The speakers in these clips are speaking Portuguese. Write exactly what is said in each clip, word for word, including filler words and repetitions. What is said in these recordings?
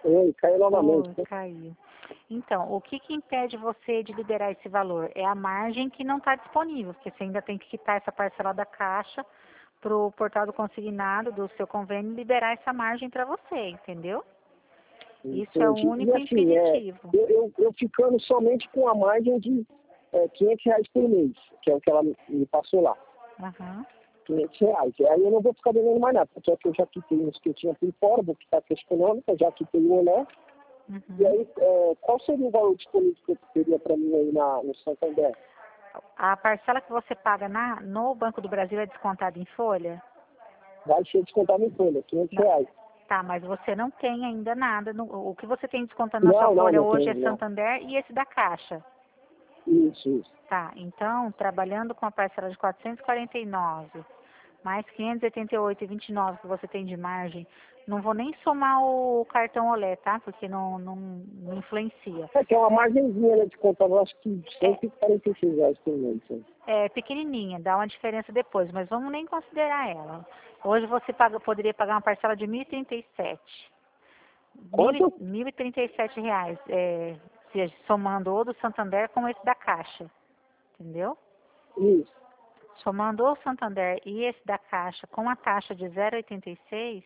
Oi, caiu novamente. Oi, caiu. Então, o que que impede você de liberar esse valor? É a margem que não está disponível, porque você ainda tem que quitar essa parcela da Caixa para o portal do consignado do seu convênio liberar essa margem para você, entendeu? Isso é o Entendi. E único assim, é, impeditivo. eu, eu, eu ficando somente com a margem de é, quinhentos reais por mês, que é o que ela me passou lá. Aham. quinhentos reais. Aí eu não vou ficar devendo mais nada, porque eu já quitei uns que eu tinha por fora, vou quitar a econômica, já quitei o Olé. E Uhum. aí, é, qual seria o valor disponível que eu teria para mim aí na, no Santander? A parcela que você paga na, no Banco do Brasil é descontada em folha? Vai ser descontado em folha, quinhentos Não. reais. Tá, mas você não tem ainda nada. no- o que você tem descontando na sua Não, não, folha não hoje tem, é não. Santander e esse da Caixa. Isso, isso. Tá, então, trabalhando com a parcela de quatrocentos e quarenta e nove, mais quinhentos e oitenta e oito e vinte e nove que você tem de margem, não vou nem somar o cartão Olé, tá? Porque não, não, não influencia. É que é uma margenzinha, né, de conta, eu acho que É, cento e quarenta e seis reais por mês. Né? é pequenininha, dá uma diferença depois, mas vamos nem considerar ela. Hoje você paga, poderia pagar uma parcela de mil e trinta e sete. Mil e- Quanto? mil e trinta e sete reais, é, se- somando o do Santander com esse da Caixa, entendeu? Isso. Somando o Santander e esse da Caixa com a taxa de zero vírgula oitenta e seis,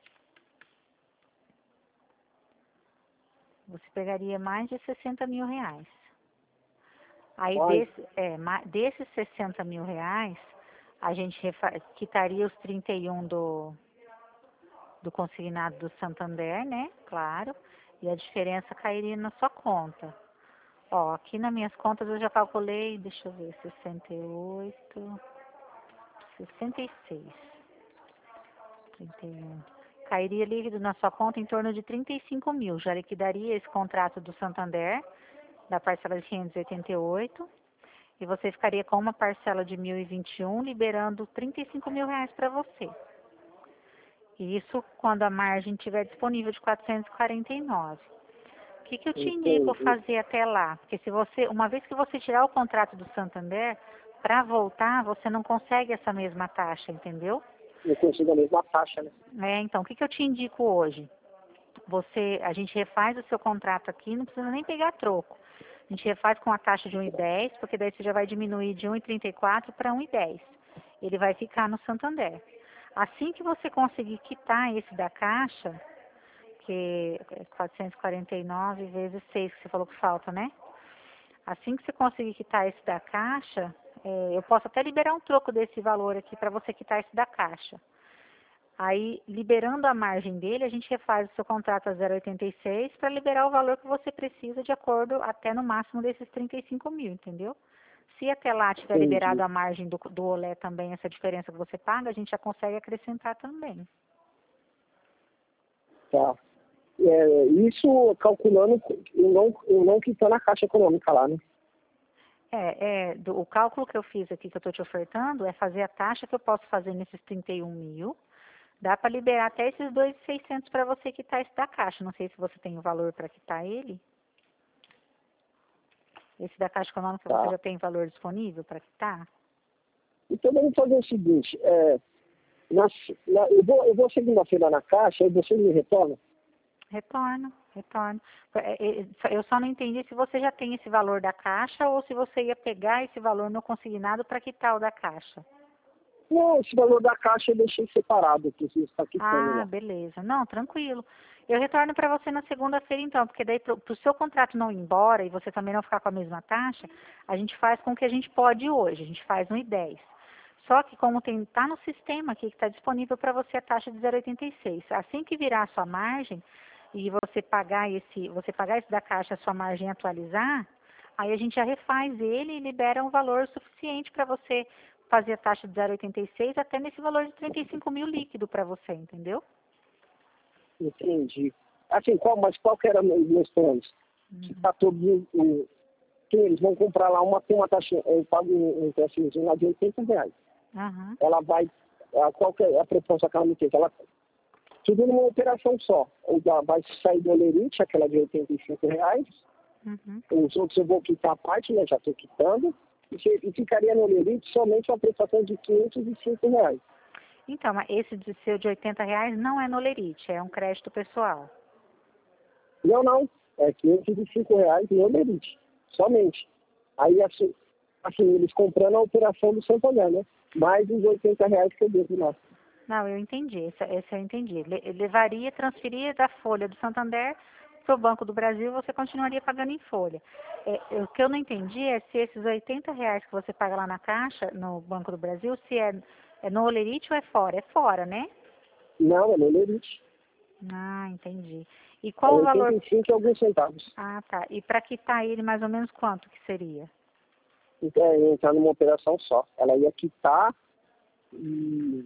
você pegaria mais de sessenta mil reais. Aí Mas, desse, é, ma- desses sessenta mil reais, a gente refa- quitaria os trinta e um do, do consignado do Santander, né? Claro. E a diferença cairia na sua conta. Ó, aqui nas minhas contas eu já calculei, deixa eu ver, sessenta e oito, sessenta e seis, trinta e um. Cairia líquido na sua conta em torno de trinta e cinco mil. Já liquidaria esse contrato do Santander, da parcela de quinhentos e oitenta e oito, e você ficaria com uma parcela de mil e vinte e um, liberando trinta e cinco mil reais para você. Isso quando a margem estiver disponível de quatrocentos e quarenta e nove. O que, que eu te indico entendi. fazer até lá? Porque se você, uma vez que você tirar o contrato do Santander, para voltar, você não consegue essa mesma taxa, entendeu? Eu consigo a mesma taxa, né? É, então, o que, que eu te indico hoje? Você, a gente refaz o seu contrato aqui, não precisa nem pegar troco. A gente refaz com a taxa de um e dez, porque daí você já vai diminuir de um e trinta e quatro para um e dez. Ele vai ficar no Santander. Assim que você conseguir quitar esse da Caixa, que é quatrocentos e quarenta e nove vezes seis que você falou que falta, né? Assim que você conseguir quitar esse da Caixa, é, eu posso até liberar um troco desse valor aqui para você quitar esse da Caixa. Aí, liberando a margem dele, a gente refaz o seu contrato a zero vírgula oitenta e seis para liberar o valor que você precisa de acordo até no máximo desses trinta e cinco mil, entendeu? Se até lá tiver Entendi. liberado a margem do, do Olé também, essa diferença que você paga, a gente já consegue acrescentar também. Tá. É, isso calculando, eu não, eu não quitando a caixa econômica lá, né? É, é do, o cálculo que eu fiz aqui, que eu estou te ofertando, é fazer a taxa que eu posso fazer nesses trinta e um mil. Dá para liberar até esses dois mil e seiscentos para você quitar esse da Caixa. Não sei se você tem o valor para quitar ele. Esse da Caixa Econômica você Tá. já tem valor disponível para quitar? Então vamos fazer o seguinte, é, na, na, eu, vou, eu vou segunda-feira na caixa, aí você me retorna? Retorno, retorno. É, é, Eu só não entendi se você já tem esse valor da Caixa ou se você ia pegar esse valor no consignado para quitar o da Caixa. Não, esse valor da caixa eu deixei separado, que você está quitando Ah, lá. beleza. Não, tranquilo. Eu retorno para você na segunda-feira então, porque daí para o seu contrato não ir embora e você também não ficar com a mesma taxa, a gente faz com o que a gente pode hoje, a gente faz um e dez. Só que como tem, tá no sistema aqui que está disponível para você a taxa de zero vírgula oitenta e seis. Assim que virar a sua margem e você pagar esse, você pagar esse da caixa, a sua margem atualizar, aí a gente já refaz ele e libera um valor suficiente para você fazer a taxa de zero vírgula oitenta e seis até nesse valor de trinta e cinco mil líquido para você, entendeu? Entendi. Assim, qual, mas qual que era os meus planos? Que Uhum. tá todos os... Que eles vão comprar lá uma, tem uma taxa, eu pago um preço lá de oitenta reais. Aham. Ela vai, a, qual que é a proposta que ela me fez? Ela, tudo numa operação só. Ela vai sair do Olerite, aquela de oitenta e cinco reais. Uhum. Os outros eu vou quitar a parte, né? Já estou quitando. E, se- e ficaria no Olerite somente uma prestação de quinhentos e cinco reais. Então, mas esse de seu de oitenta reais não é no Lerite, é um crédito pessoal. Não, não. É quinhentos e cinco reais no Olerite. Somente. Aí, assim, assim, eles comprando a operação do Santander, né? Mais os oitenta reais que eu devo lá. Não, eu entendi, esse, esse eu entendi. Le, levaria, transferia da folha do Santander para o Banco do Brasil, você continuaria pagando em folha. É, o que eu não entendi é se esses oitenta reais que você paga lá na Caixa, no Banco do Brasil, se é, é no Olerite ou é fora? É fora, né? Não, é no Olerite. Ah, entendi. E É qual o valor? oitenta e cinco e alguns centavos. Ah, tá. E para quitar ele, mais ou menos quanto que seria? Então, é entrar numa operação só. Ela ia quitar e,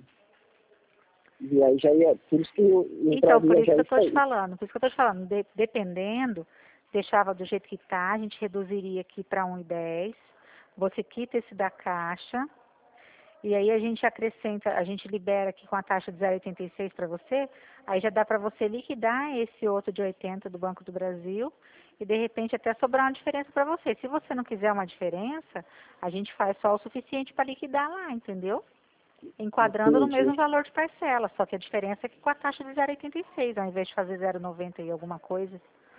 e aí já ia. Por isso que eu Então, por entraria isso já que eu isso estou te aí. falando, por isso que eu estou te falando, de- dependendo, deixava do jeito que está, a gente reduziria aqui para um e dez, você quita esse da Caixa, e aí a gente acrescenta, a gente libera aqui com a taxa de zero vírgula oitenta e seis para você, aí já dá para você liquidar esse outro de oitenta do Banco do Brasil, e de repente até sobrar uma diferença para você. Se você não quiser uma diferença, a gente faz só o suficiente para liquidar lá, entendeu? Enquadrando no mesmo Entendi. valor de parcela, só que a diferença é que com a taxa de zero vírgula oitenta e seis, ao invés de fazer zero vírgula noventa e alguma coisa,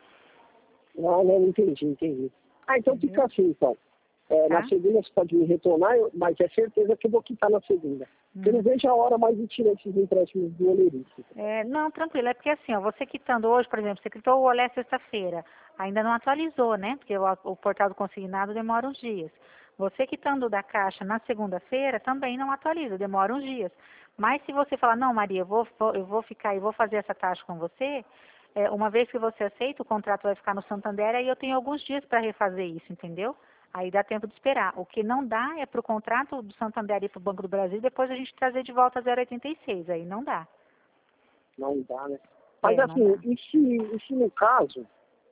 Não, não, entendi, entendi. Ah, então entendeu? fica assim, então. É, na Tá? segunda você pode me retornar, eu- mas é certeza que eu vou quitar na segunda. Porque eu não Hum. vejo a hora mais de tirar esses empréstimos do Olerite. É, não, tranquilo, é porque assim, ó, você quitando hoje, por exemplo, você quitou o Olé sexta-feira, ainda não atualizou, né? Porque o, o portal do consignado demora uns dias. Você quitando da Caixa na segunda-feira, também não atualiza, demora uns dias. Mas se você falar, não, Maria, eu vou, vou- eu vou ficar e vou fazer essa taxa com você, é, uma vez que você aceita, o contrato vai ficar no Santander, aí eu tenho alguns dias para refazer isso, entendeu? Aí dá tempo de esperar. O que não dá é para o contrato do Santander ir para o Banco do Brasil, depois a gente trazer de volta zero vírgula oitenta e seis, aí não dá. Não dá, né? Mas É, não assim, dá. e se, e se no caso,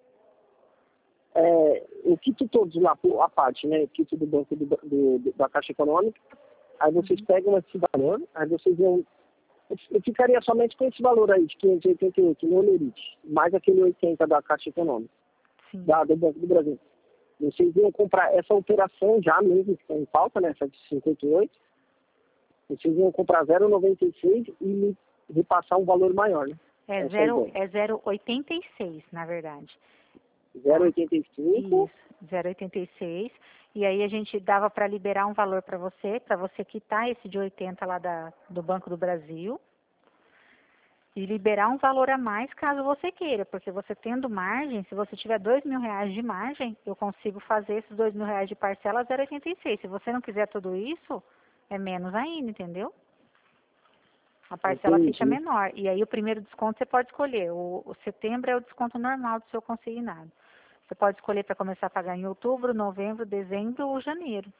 é, eu quito todos lá, a parte, né? Eu quito do banco do, do- do- da Caixa Econômica, aí vocês Uhum. pegam esse valor, aí vocês iam. Eu ficaria somente com esse valor aí de quinhentos e oitenta e oito no Olerite, mais aquele oitenta da Caixa Econômica, Sim. da, do Banco do Brasil. Vocês iam comprar essa operação já mesmo, que está em falta, né? Essa de cinquenta e oito. Vocês iam comprar zero vírgula noventa e seis e me repassar um valor maior, né? É Essa é a zero, ideia. é zero vírgula oitenta e seis, na verdade. zero vírgula Tá? oitenta e cinco. Isso, zero vírgula oitenta e seis. E aí a gente dava para liberar um valor para você, para você quitar esse de oitenta lá da, do Banco do Brasil. E liberar um valor a mais caso você queira, porque você tendo margem, se você tiver dois mil reais de margem, eu consigo fazer esses dois mil reais de parcela zero vírgula oitenta e seis. Se você não quiser tudo isso, é menos ainda, entendeu? A parcela fica Entendi. menor. E aí o primeiro desconto você pode escolher. O, o setembro é o desconto normal do seu consignado. Você pode escolher para começar a pagar em outubro, novembro, dezembro ou janeiro.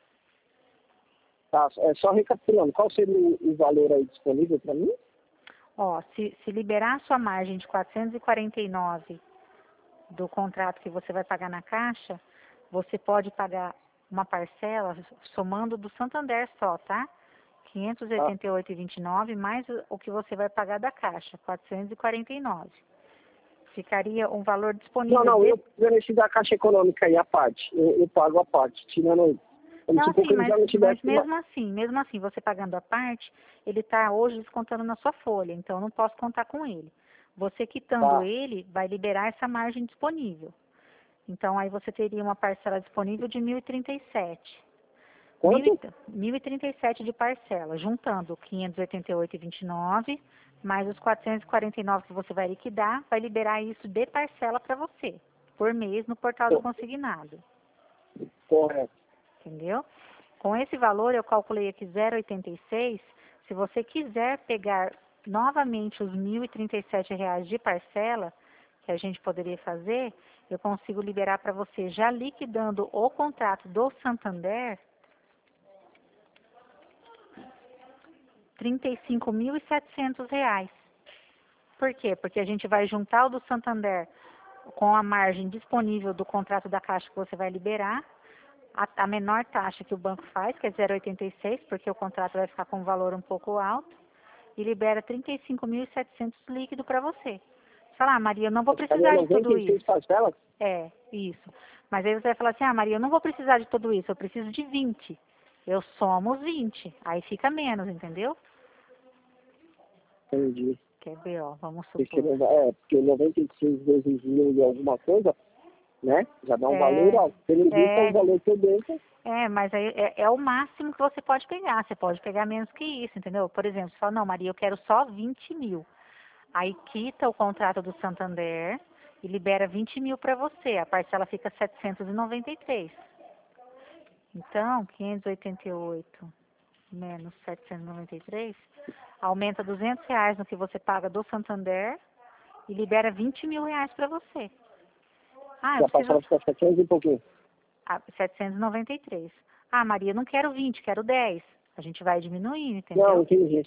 Tá, é só recapitulando, qual seria o, o valor aí disponível para mim? Ó, se, se liberar a sua margem de quatrocentos e quarenta e nove do contrato que você vai pagar na Caixa, você pode pagar uma parcela somando do Santander só, tá? quinhentos e Tá. oitenta e oito vírgula vinte e nove mais o o que você vai pagar da Caixa, quatrocentos e quarenta e nove. Ficaria um valor Não, disponível não, de... eu preenchi da Caixa Econômica aí a parte. Eu, eu pago a parte, tirando. Vamos Não, supor sim, que ele mas, já não mas tivesse uma. mesmo assim, mesmo assim, você pagando a parte, ele está hoje descontando na sua folha, então eu não posso contar com ele. Você quitando Tá. ele, vai liberar essa margem disponível. Então, aí você teria uma parcela disponível de mil e trinta e sete. Quanto? mil e trinta e sete de parcela, juntando quinhentos e oitenta e oito vírgula vinte e nove, mais os quatrocentos e quarenta e nove que você vai liquidar, vai liberar isso de parcela para você, por mês, no portal do Co- consignado. Correto. Entendeu? Com esse valor, eu calculei aqui zero vírgula oitenta e seis. Se você quiser pegar novamente os mil e trinta e sete reais de parcela, que a gente poderia fazer, eu consigo liberar para você, já liquidando o contrato do Santander, trinta e cinco mil e setecentos reais. Por quê? Porque a gente vai juntar o do Santander com a margem disponível do contrato da Caixa que você vai liberar, a, a menor taxa que o banco faz, que é zero vírgula oitenta e seis, porque o contrato vai ficar com um valor um pouco alto, e libera trinta e cinco mil e setecentos líquido para você. Você fala, ah, Maria, eu não vou Eu ficaria precisar de noventa tudo e seis isso. parcelas? É, isso. Mas aí você vai falar assim, ah, Maria, eu não vou precisar de tudo isso, eu preciso de vinte. Eu somo os vinte, aí fica menos, entendeu? Entendi. Quer ver, ó, vamos Porque, supor. é, porque noventa e seis vezes mil e alguma coisa, né? Já dá um valor É, alto. Pelo visto, é um é, valor que eu devo. é, mas aí é, é o máximo que você pode pegar. Você pode pegar menos que isso, entendeu? Por exemplo, você fala, não, Maria, eu quero só vinte mil. Aí quita o contrato do Santander e libera vinte mil para você. A parcela fica setecentos e noventa e três. Então, quinhentos e oitenta e oito menos setecentos e noventa e três, aumenta duzentos reais no que você paga do Santander e libera vinte mil reais para você. Ah, eu Já preciso... passava ficar setecentos e pouquinho. Ah, setecentos e noventa e três. Ah, Maria, eu não quero vinte, quero dez. A gente vai diminuindo, Não, entendeu? entendi.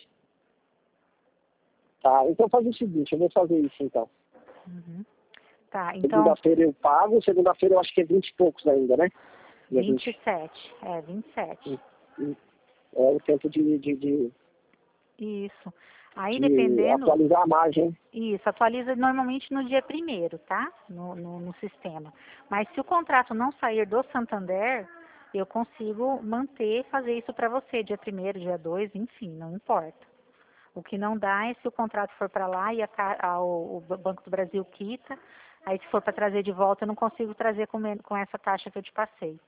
Tá, então faz o seguinte, eu vou fazer isso então. Uhum. Tá, então, Segunda-feira eu pago, segunda-feira eu acho que é vinte e poucos ainda, né? Dia vinte vinte. e sete. É, vinte e Hum, sete. hum. É o tempo de, de, de, Isso. Aí, de dependendo... atualizar a margem. Isso, atualiza normalmente no dia primeiro, tá? No, no, no sistema. Mas se o contrato não sair do Santander, eu consigo manter, fazer isso para você, dia primeiro, dia dois, enfim, não importa. O que não dá é se o contrato for para lá e a, ca- a- o, o Banco do Brasil quita, aí se for para trazer de volta, eu não consigo trazer com, men- com essa taxa que eu te passei.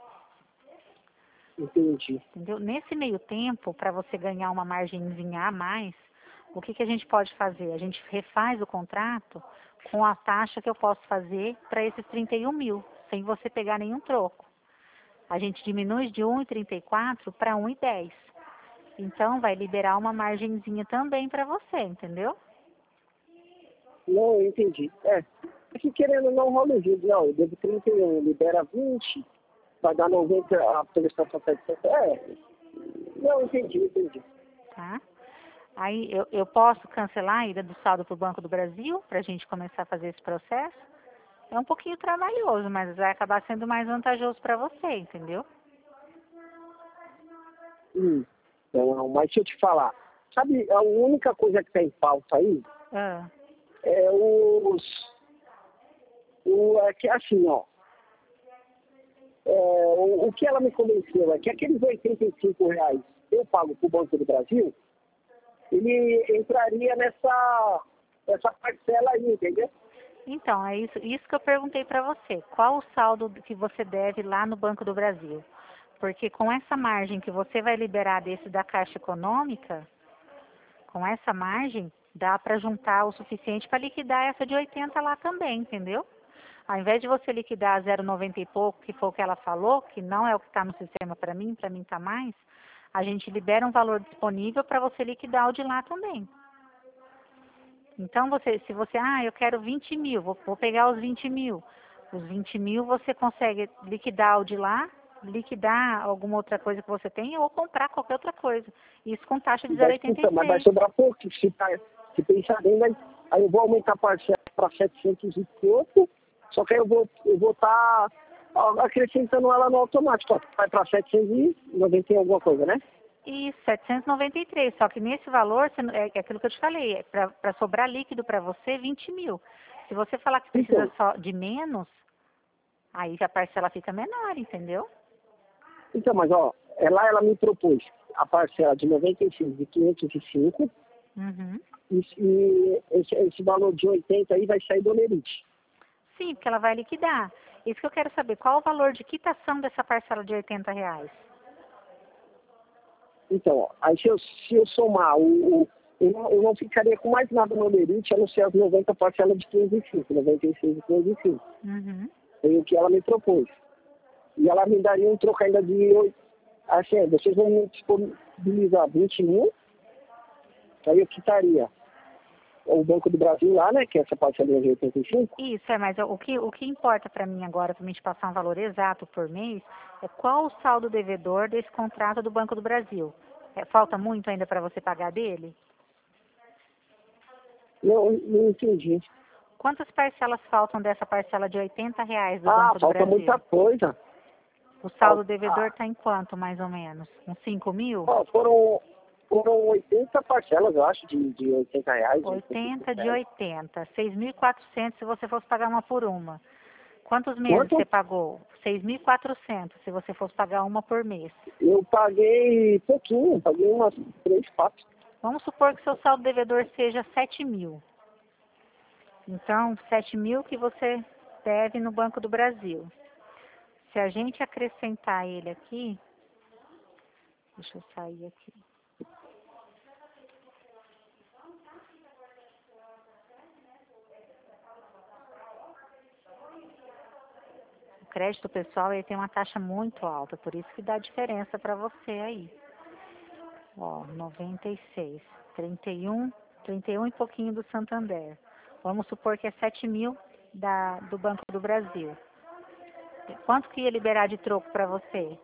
Entendi. Entendeu? Nesse meio tempo, para você ganhar uma margenzinha a mais, o que, que a gente pode fazer? A gente refaz o contrato com a taxa que eu posso fazer para esses trinta e um mil, sem você pegar nenhum troco. A gente diminui de um vírgula trinta e quatro para um vírgula dez. Então, vai liberar uma margenzinha também para você, entendeu? Não, eu entendi. É, aqui querendo não rola o vídeo, não, eu devo trinta e um, libera vinte, vai dar noventa, a prestação setecentos. É, não, entendi, entendi. Tá? Aí, eu, eu posso cancelar a ida do saldo para o Banco do Brasil, para a gente começar a fazer esse processo? É um pouquinho trabalhoso, mas vai acabar sendo mais vantajoso para você, entendeu? Hum, não, mas deixa eu te falar, sabe, a única coisa que tá em pauta aí Ah, é os, o, é que assim, ó, é, o, o que ela me convenceu é que aqueles oitenta e cinco reais que eu pago pro Banco do Brasil, ele entraria nessa, nessa parcela aí, entendeu? então, é isso, isso que eu perguntei para você. Qual o saldo que você deve lá no Banco do Brasil? Porque com essa margem que você vai liberar desse da Caixa Econômica, com essa margem, dá para juntar o suficiente para liquidar essa de oitenta lá também, entendeu? Ao invés de você liquidar zero vírgula noventa e pouco, que foi o que ela falou, que não é o que está no sistema para mim, para mim está mais, a gente libera um valor disponível para você liquidar o de lá também. Então, você, se você, ah, eu quero vinte mil, vou, vou pegar os vinte mil. Os vinte mil você consegue liquidar o de lá, liquidar alguma outra coisa que você tem ou comprar qualquer outra coisa. Isso com taxa de E vai, puta, mas vai zero vírgula oitenta e seis. sobrar pouco, se, tá, se pensar bem, vai, aí eu vou aumentar a parcela para setecentos e pouco, só que aí eu vou eu vou estar acrescentando ela no automático, ó, vai para setecentos e noventa e alguma coisa, né? E setecentos e noventa e três, só que nesse valor, você não- é é aquilo que eu te falei, é para sobrar líquido para você, vinte mil. Se você falar que precisa Então, só de menos, aí a parcela fica menor, entendeu? então, mas ó, é lá ela me propôs a parcela de noventa e seis de quinhentos e cinco Uhum. e, e esse, esse valor de oitenta aí vai sair do Olerite. Sim, porque ela vai liquidar. Isso que eu quero saber, qual o valor de quitação dessa parcela de oitenta reais? Então, ó, aí se eu, se eu somar, o, o- eu, não, eu não ficaria com mais nada no Olerite, a não ser as noventa parcelas de quinhentos e cinco, noventa e seis de quinhentos e cinco. Uhum. Foi o que ela me propôs. E ela me daria um troco ainda de oito. Assim, vocês vão me disponibilizar vinte mil, aí eu quitaria o Banco do Brasil lá, né, que é essa parcelinha de oitenta e cinco. Isso, é, mas o que, o que importa para mim agora, para mim te passar um valor exato por mês, é qual o saldo devedor desse contrato do Banco do Brasil. É, falta muito ainda para você pagar dele? Não, não entendi. Quantas parcelas faltam dessa parcela de oitenta reais do Ah, Banco do falta muita Brasil? coisa. O saldo Falta, devedor ah, está em quanto, mais ou menos? Uns cinco mil? ó, foram, foram oitenta parcelas, eu acho, de, de oitenta reais, de oitenta e cinco oitenta de reais. oitenta. seis mil e quatrocentos se você fosse pagar uma por uma. Quantos meses você Quanto? pagou? seis mil e quatrocentos se você fosse pagar uma por mês. Eu paguei pouquinho, paguei umas três, quatro. Vamos supor que seu saldo devedor seja sete mil. Então, sete mil que você deve no Banco do Brasil. Se a gente acrescentar ele aqui, deixa eu sair aqui. O crédito pessoal ele tem uma taxa muito alta, por isso que dá diferença para você aí. Ó, noventa e seis, trinta e um, trinta e um e pouquinho do Santander. Vamos supor que é sete mil da, do Banco do Brasil. Quanto que ia liberar de troco para você?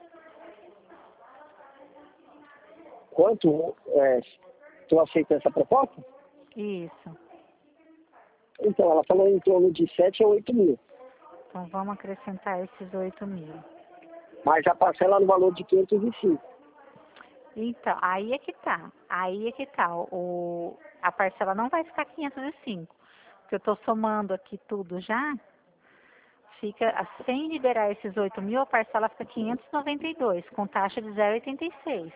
Quanto é, tu aceita essa proposta? Isso. Então, ela falou em torno de sete a oito mil. Então vamos acrescentar esses oito mil. Mas a parcela no valor de quinhentos e cinco. Então, aí é que tá. Aí é que tá. O, a parcela não vai ficar quinhentos e cinco. Porque eu estou somando aqui tudo já. Fica, sem liberar esses oito mil, a parcela fica quinhentos e noventa e dois, com taxa de zero vírgula oitenta e seis.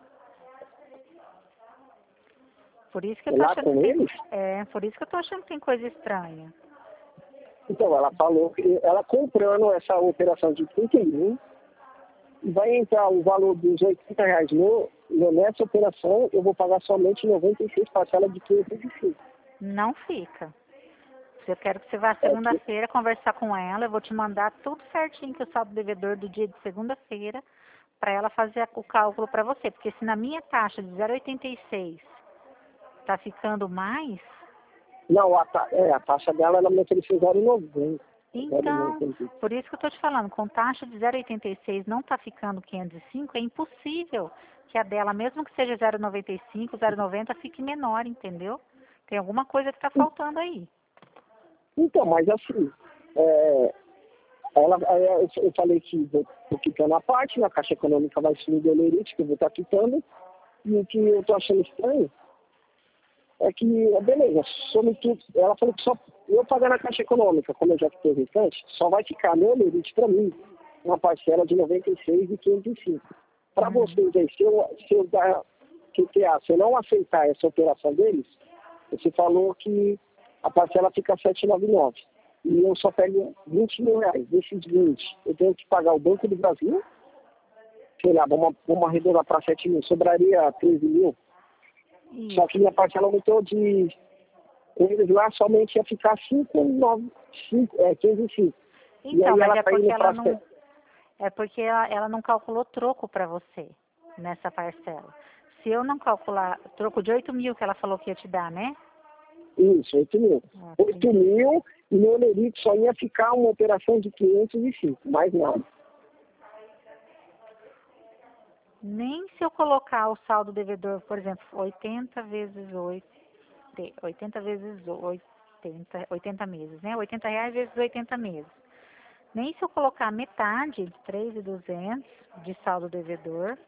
Por isso que eu tô Lá achando com que tem, eles? é, por isso que eu tô achando que tem coisa estranha. Então, ela falou que ela comprando essa operação de trinta e um, vai entrar o valor dos oitenta reais no, no, nessa operação, eu vou pagar somente noventa e seis parcelas de quinhentos e cinco. Não fica. Eu quero que você vá É que, segunda-feira conversar com ela. Eu vou te mandar tudo certinho que o saldo devedor do dia de segunda-feira para ela fazer o cálculo para você. Porque se na minha taxa de zero vírgula oitenta e seis tá ficando mais, não, a, ta- é, a taxa dela ela me ofereceu zero vírgula noventa. então, por isso que eu estou te falando, com taxa de zero vírgula oitenta e seis não está ficando quinhentos e cinco, é impossível que a dela, mesmo que seja zero vírgula noventa e cinco, zero vírgula noventa, fique menor, entendeu? Tem alguma coisa que está faltando aí. Então, mas assim, é, ela, aí eu, eu falei que vou, vou quitando a parte, a Caixa Econômica vai assumir o Olerite, que eu vou estar quitando, e o que eu estou achando estranho é que, beleza, some tudo, ela falou que só eu pagar na Caixa Econômica, como eu já quitei o restante, só vai ficar no Olerite para mim uma parcela de noventa e seis e quinhentos e cinco. Para Uhum. vocês aí, se eu, se eu dar Q T A, se eu não aceitar essa operação deles, você falou que a parcela fica sete vírgula noventa e nove. E eu só pego vinte mil reais. Desses vinte, eu tenho que pagar o Banco do Brasil, sei lá, vamos, vamos arredondar para sete mil, sobraria treze mil. Isso. Só que minha parcela aumentou de, com eles lá, somente ia ficar cinco, nove, cinco, é, quinze e cinco. E Então, aí mas ela é está porque indo ela para... não, é porque ela, ela não calculou troco para você nessa parcela. Se eu não calcular troco de oito mil que ela falou que ia te dar, né? Isso, oito mil. Ah, oito mil, e no Olerite só ia ficar uma operação de quinhentos e cinco, mais nada. Nem se eu colocar o saldo devedor, por exemplo, oitenta vezes oito, oitenta vezes oitenta, oitenta meses, né? oitenta reais vezes oitenta meses. Nem se eu colocar metade, três mil e duzentos de saldo devedor,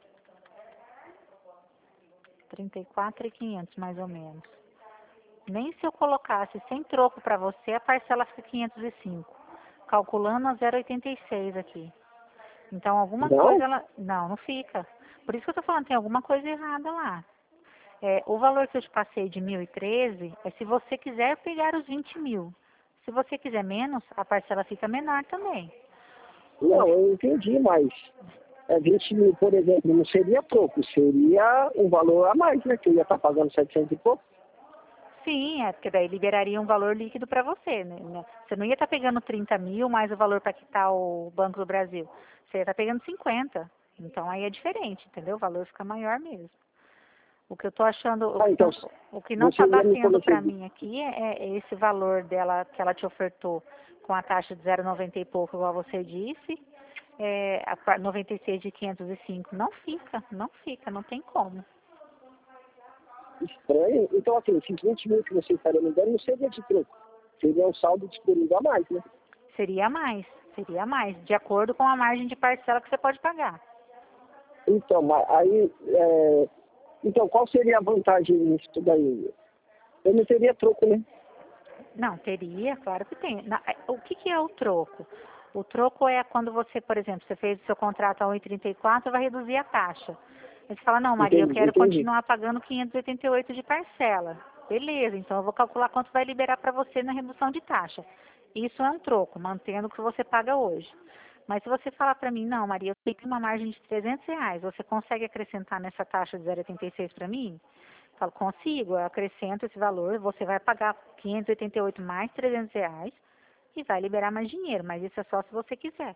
trinta e quatro mil e quinhentos mais ou menos. Nem se eu colocasse sem troco para você, a parcela fica quinhentos e cinco. Calculando a zero vírgula oitenta e seis aqui. Então, alguma Não? coisa ela... Não, não fica. Por isso que eu tô falando, tem alguma coisa errada lá. É, o valor que eu te passei de mil e treze é se você quiser pegar os vinte mil. Se você quiser menos, a parcela fica menor também. Não, eu entendi, mas é, vinte mil, por exemplo, não seria pouco, seria um valor a mais, né? Que eu ia estar pagando setecentos e pouco. Sim, é porque daí liberaria um valor líquido para você, né? Você não ia estar pegando trinta mil mais o valor para quitar o Banco do Brasil. Você ia estar pegando cinquenta. Então aí é diferente, entendeu? O valor fica maior mesmo. O que eu estou achando, o Ah, que então, não, o que não você está ia me batendo para fornecer. mim aqui é, é esse valor dela que ela te ofertou com a taxa de zero vírgula noventa e pouco, igual você disse, é, a par- noventa e seis de quinhentos e cinco. Não fica, não fica, não tem como. Estranho. Então, assim, esses vinte mil que você estaria me dando não seria de troco. Seria um saldo disponível a mais, né? Seria mais, seria mais, de acordo com a margem de parcela que você pode pagar. Então, mas aí, é, então, qual seria a vantagem nisso tudo aí? Eu não teria troco, né? Não, teria, claro que tem. Na- O que, que é o troco? O troco é quando você, por exemplo, você fez o seu contrato a um vírgula trinta e quatro, vai reduzir a taxa. Aí você fala, não, Maria, eu Entendi, quero entendi. continuar pagando quinhentos e oitenta e oito de parcela. Beleza, então eu vou calcular quanto vai liberar para você na redução de taxa. Isso é um troco, mantendo o que você paga hoje. Mas se você falar para mim, não, Maria, eu tenho uma margem de trezentos reais, você consegue acrescentar nessa taxa de zero vírgula oitenta e seis para mim? Eu falo, consigo, eu acrescento esse valor, você vai pagar quinhentos e oitenta e oito mais trezentos reais e vai liberar mais dinheiro, mas isso é só se você quiser.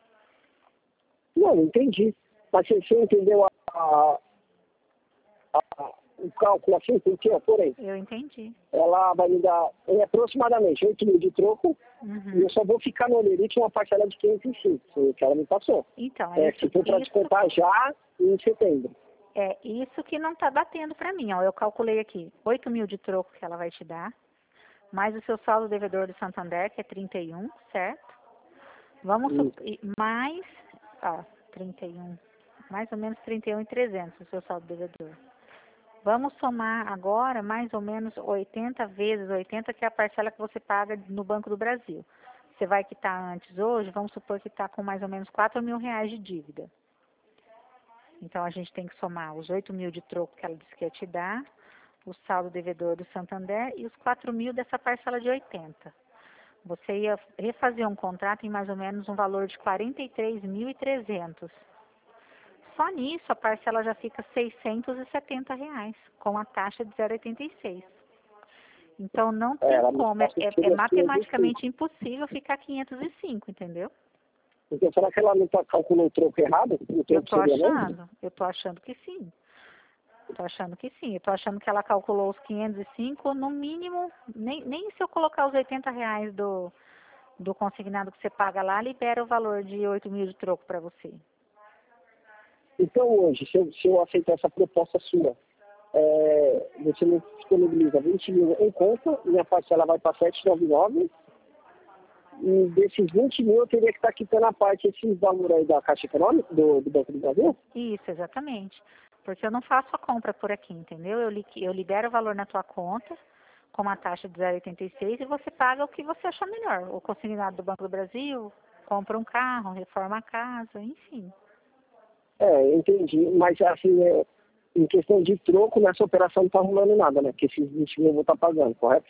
Não, entendi. Mas você, você entendeu a, a, a, o cálculo assim, porque, porém, Eu entendi. ela vai me dar é, aproximadamente oito mil de troco e Uhum. eu só vou ficar no Olerite uma parcela de quinhentos e cinco, foi o que ela me passou. Então, é É, isso, se for para isso, descontar já em setembro. é isso que não está batendo para mim. Ó. Eu calculei aqui, oito mil de troco que ela vai te dar, mais o seu saldo devedor do Santander, que é trinta e um, certo? Vamos Isso. sup- e mais, ó, trinta e um, mais ou menos trinta e um e trezentos o seu saldo devedor. Vamos somar agora mais ou menos oitenta vezes oitenta, que é a parcela que você paga no Banco do Brasil. Você vai quitar antes hoje, vamos supor que está com mais ou menos quatro mil reais de dívida. Então a gente tem que somar os oito mil de troco que ela disse que ia te dar, o saldo devedor do Santander e os quatro mil dessa parcela de oitenta. Você ia refazer um contrato em mais ou menos um valor de quarenta e três mil e trezentos. Só nisso a parcela já fica seiscentos e setenta reais, com a taxa de zero vírgula oitenta e seis. Então não É, tem ela me como, é, passou é- que é seria quinhentos e cinco. matematicamente impossível ficar quinhentos e cinco, entendeu? Então, será que ela não tá, calculou o troco errado? O Eu troco tô seria mesmo? achando, eu tô achando que sim. Tô achando que sim. Eu tô achando que ela calculou os quinhentos e cinco, no mínimo, nem, nem se eu colocar os oitenta reais do, do consignado que você paga lá, libera o valor de oito mil de troco para você. Então, hoje, se eu, se eu aceitar essa proposta sua, é, você me disponibiliza vinte mil em conta, minha parcela vai para setecentos e noventa e nove, e desses vinte mil eu teria que estar quitando a parte esse valor aí da Caixa Econômica, do, do Banco do Brasil? Isso, exatamente. Porque eu não faço a compra por aqui, entendeu? Eu, li, eu libero o valor na tua conta, com uma taxa de zero vírgula oitenta e seis, e você paga o que você achar melhor. O consignado do Banco do Brasil, compra um carro, reforma a casa, enfim. É, entendi. Mas, assim, é, em questão de troco, nessa operação não está rolando nada, né? Porque esses vinte mil eu vou estar pagando, correto?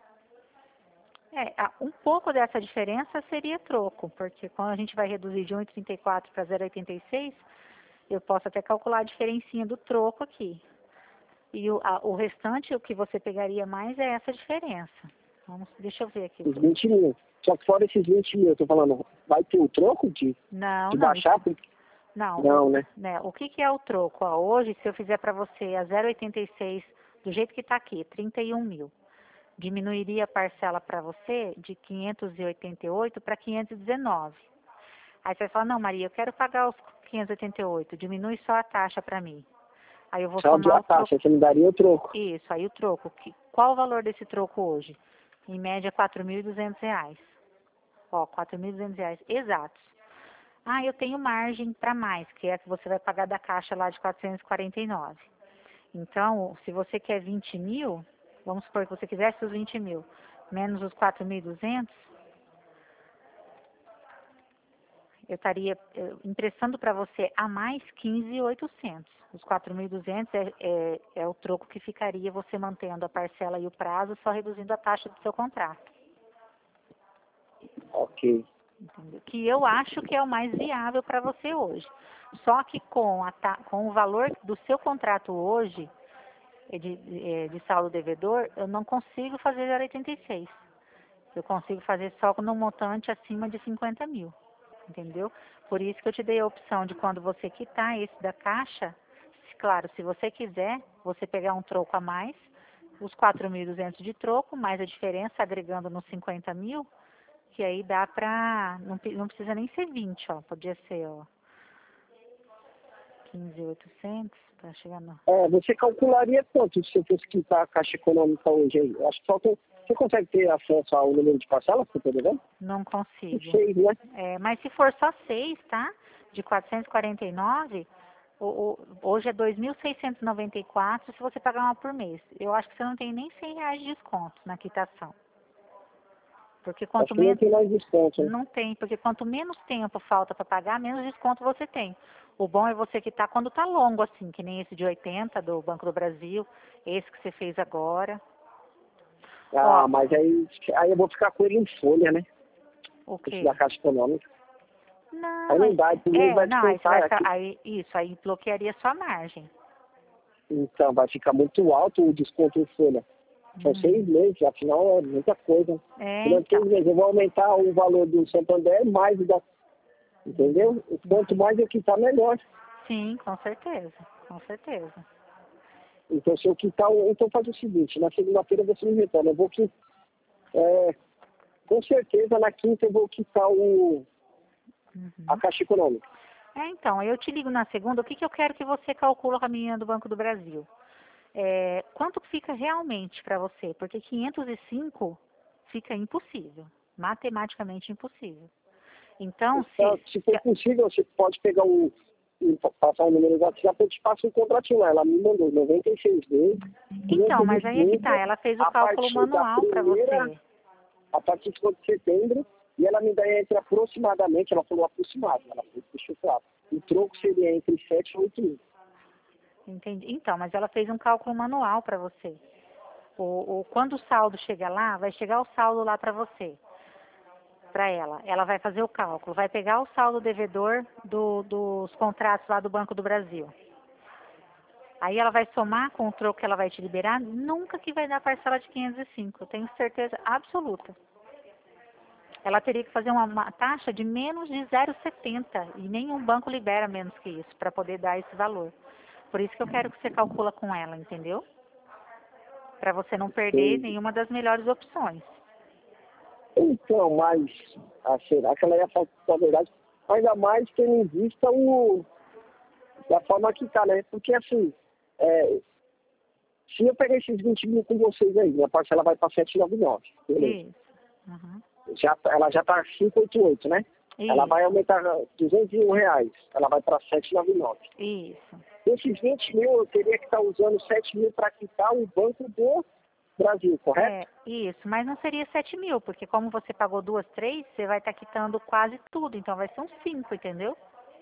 É, a- um pouco dessa diferença seria troco, porque quando a gente vai reduzir de um vírgula trinta e quatro para zero vírgula oitenta e seis, eu posso até calcular a diferencinha do troco aqui. E o, a- o restante, o que você pegaria mais é essa diferença. Vamos, deixa eu ver aqui o Os troco. vinte mil. Só que fora esses vinte mil, eu tô falando, vai ter o troco de, Não, de não, baixar? isso, Porque... não. O, Não, né? né, o que, que é o troco? Ó, hoje, se eu fizer para você a zero vírgula oitenta e seis, do jeito que está aqui, trinta e um mil, diminuiria a parcela para você de quinhentos e oitenta e oito para quinhentos e dezenove. Aí você vai falar, não, Maria, eu quero pagar os quinhentos e oitenta e oito, diminui só a taxa para mim. Aí eu vou Só de somar a o troco. taxa, você me daria o troco. Isso, aí o troco. Que, qual o valor desse troco hoje? Em média, quatro mil e duzentos reais. Ó, quatro mil e duzentos reais exatos. Ah, eu tenho margem para mais, que é a que você vai pagar da caixa lá de quatrocentos e quarenta e nove. Então, se você quer vinte mil, vamos supor que você quisesse os vinte mil, menos os quatro mil e duzentos, eu estaria eh, emprestando para você a mais quinze mil e oitocentos. Os quatro mil e duzentos é, é, é o troco que ficaria você mantendo a parcela e o prazo, só reduzindo a taxa do seu contrato. Ok. Entendeu? Que eu acho que é o mais viável para você hoje. Só que com, a, ta- com o valor do seu contrato hoje, eh, de, eh, de saldo devedor, eu não consigo fazer zero vírgula oitenta e seis. Eu consigo fazer só no montante acima de cinquenta mil. Entendeu? Por isso que eu te dei a opção de quando você quitar esse da caixa, se- claro, se você quiser, você pegar um troco a mais, os quatro mil e duzentos de troco, mais a diferença agregando nos cinquenta mil, que aí dá pra, não, pe- não precisa nem ser vinte, ó, podia ser, ó, quinze mil e oitocentos, para chegar no... É, você calcularia quanto se eu fosse quitar a Caixa Econômica hoje aí? Eu acho que falta... Você consegue ter acesso ao número de parcelas que eu tô devendo? Não Não consigo. sei, né? É, mas se for só seis, tá? De quatrocentos e quarenta e nove, o, o, hoje é dois mil seiscentos e noventa e quatro se você pagar uma por mês. Eu acho que você não tem nem cem reais de desconto na quitação. Porque Acho quanto que não menos... tem mais desconto, né? Não tem, porque quanto menos tempo falta para pagar, menos desconto você tem. O bom é você quitar quando está longo, assim, que nem esse de oitenta do Banco do Brasil, esse que você fez agora. Ah, Ó, mas aí, aí eu vou ficar com ele em folha, né? o Esse quê? da Caixa Econômica. Aí Não, não é, dá, primeiro é, vai não, aí você vai descontar ficar, aqui. aí, isso, aí bloquearia sua margem. Então, vai ficar muito alto o desconto em folha. São seis Hum. meses, afinal é muita coisa. É, Durante então, seis meses eu vou aumentar o valor do Santander mais o da... Entendeu? E quanto mais eu quitar, melhor. sim, com certeza, com certeza. Então, se eu quitar, o- então faz o seguinte, na segunda-feira você me retorna. Eu vou quitar, é, com certeza na quinta eu vou quitar o, a Uhum. Caixa Econômica. É, então, eu te ligo na segunda, o que, que eu quero que você calcula com a menina do Banco do Brasil? É, quanto fica realmente para você? Porque quinhentos e cinco fica impossível, matematicamente impossível. Então, Então, se, se se for possível, você pode pegar o, o passar o número do WhatsApp, eu te passo um contratinho lá. Ela me mandou noventa e seis vezes, então, mas aí é que tá, quinhentos e vinte ela fez o a cálculo partir da manual para primeira, você. a partir de setembro, e ela me dá entre aproximadamente, ela falou aproximado, ela deixou claro. O troco seria entre sete e oito mil. Entendi. Então, mas ela fez um cálculo manual para você. O, o, quando o saldo chegar lá, vai chegar o saldo lá para você, para ela. Ela vai fazer o cálculo, vai pegar o saldo devedor do, dos contratos lá do Banco do Brasil. Aí ela vai somar com o troco que ela vai te liberar, nunca que vai dar parcela de quinhentos e cinco, eu tenho certeza absoluta. Ela teria que fazer uma, uma taxa de menos de zero vírgula setenta e nenhum banco libera menos que isso para poder dar esse valor. Por isso que eu quero que você calcula com ela, entendeu? Para você não perder Sei. nenhuma das melhores opções. Então, mas ah, será que ela ia falar a verdade? Ainda mais tendo em vista o, da forma que tá, né? Porque assim, é, se eu pegar esses vinte mil com vocês aí, minha parcela vai para setecentos e noventa e nove. Beleza. Isso. Uhum. Já, tá- ela já está quinhentos e oitenta e oito, né? Ela vai Isso. aumentar duzentos e um reais. Ela vai para setecentos e noventa e nove. Isso. Esses vinte mil eu teria que estar usando sete mil para quitar o Banco do Brasil, correto? É, isso. Mas não seria sete mil, porque como você pagou duas, três, você vai estar quitando quase tudo. Então vai ser uns cinco, entendeu?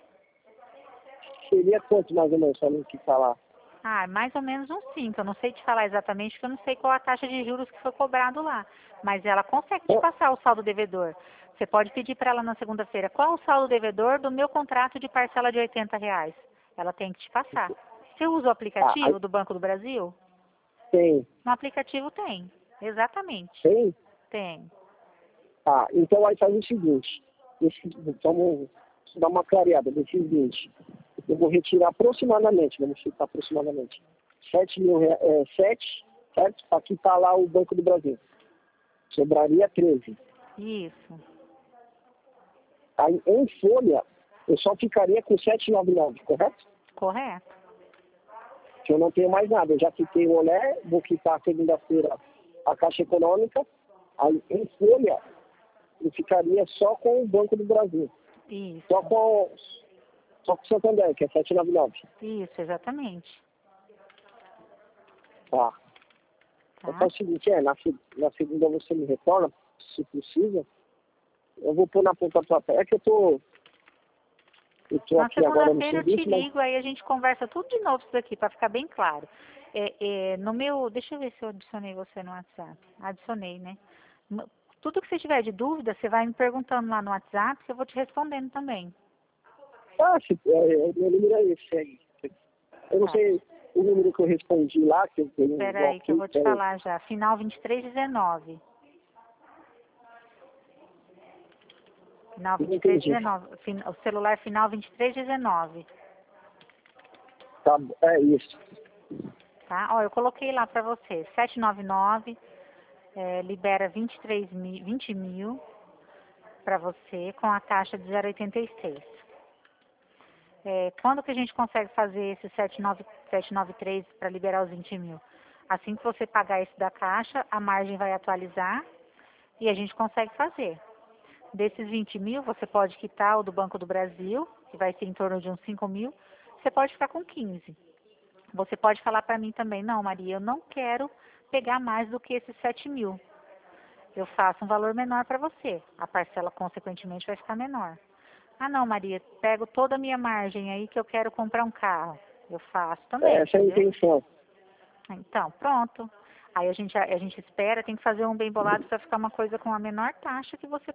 Seria quanto mais ou menos para mim quitar lá? Ah, mais ou menos uns cinco. Eu não sei te falar exatamente, porque eu não sei qual a taxa de juros que foi cobrado lá. Mas ela consegue te Bom, passar o saldo devedor. Você pode pedir para ela na segunda-feira, qual é o saldo devedor do meu contrato de parcela de oitenta reais? Ela tem que te passar. Você usa o ah, aí aplicativo do Banco do Brasil? tem, No aplicativo tem. Exatamente. tem? Tem. Ah, então aí faz o seguinte, esse, vamos dar uma clareada desses vinte. Eu vou retirar aproximadamente, vamos chutar aproximadamente, sete mil reais, é, sete, certo? Para quitar lá o Banco do Brasil. Sobraria treze. Isso. Aí, em folha, eu só ficaria com setecentos e noventa e nove, correto? Correto. Que eu não tenho mais nada. Eu já quitei o Olé, vou quitar segunda-feira a Caixa Econômica. Aí, em folha, eu ficaria só com o Banco do Brasil. Só Isso. com, só com o Santander, que é setecentos e noventa e nove. Isso, exatamente. Tá. Então é Tá? o seguinte, é, na, se- na segunda você me retorna, se possível. Eu vou pôr na ponta do papel. É que eu tô, eu tô Na aqui agora no segunda-feira eu te serviço, mas ligo, aí a gente conversa tudo de novo isso daqui, para ficar bem claro. É, é, no meu, deixa eu ver se eu adicionei você no WhatsApp. Adicionei, né? No- Tudo que você tiver de dúvida, você vai me perguntando lá no WhatsApp, que eu vou te respondendo também. ah, se, é, meu número é esse aí. Eu não Tá. sei o número que eu respondi lá, que eu tenho Espera um aí que eu ok, vou te peraí. falar já. Final vinte e três dezenove. Final Eu não vinte e três entendi. dezenove. Fin- O celular final vinte e três dezenove. Tá, bom, é isso. Tá? Ó, eu coloquei lá para você. setecentos e noventa e nove, é, libera vinte e três mil, vinte mil para você com a taxa de zero vírgula oitenta e seis. É, quando que a gente consegue fazer esse setecentos e noventa e três para liberar os vinte mil? Assim que você pagar esse da caixa, a margem vai atualizar e a gente consegue fazer. Desses vinte mil, você pode quitar o do Banco do Brasil, que vai ser em torno de uns cinco mil. Você pode ficar com quinze. Você pode falar para mim também, não, Maria, eu não quero pegar mais do que esses sete mil. eu faço um valor menor para você. A parcela, consequentemente, vai ficar menor. Ah, não, Maria, pego toda a minha margem aí que eu quero comprar um carro. Eu faço também, Essa é a entendeu? intenção. Então, pronto. Aí a gente, a, a gente espera, tem que fazer um bem bolado para ficar uma coisa com a menor taxa que você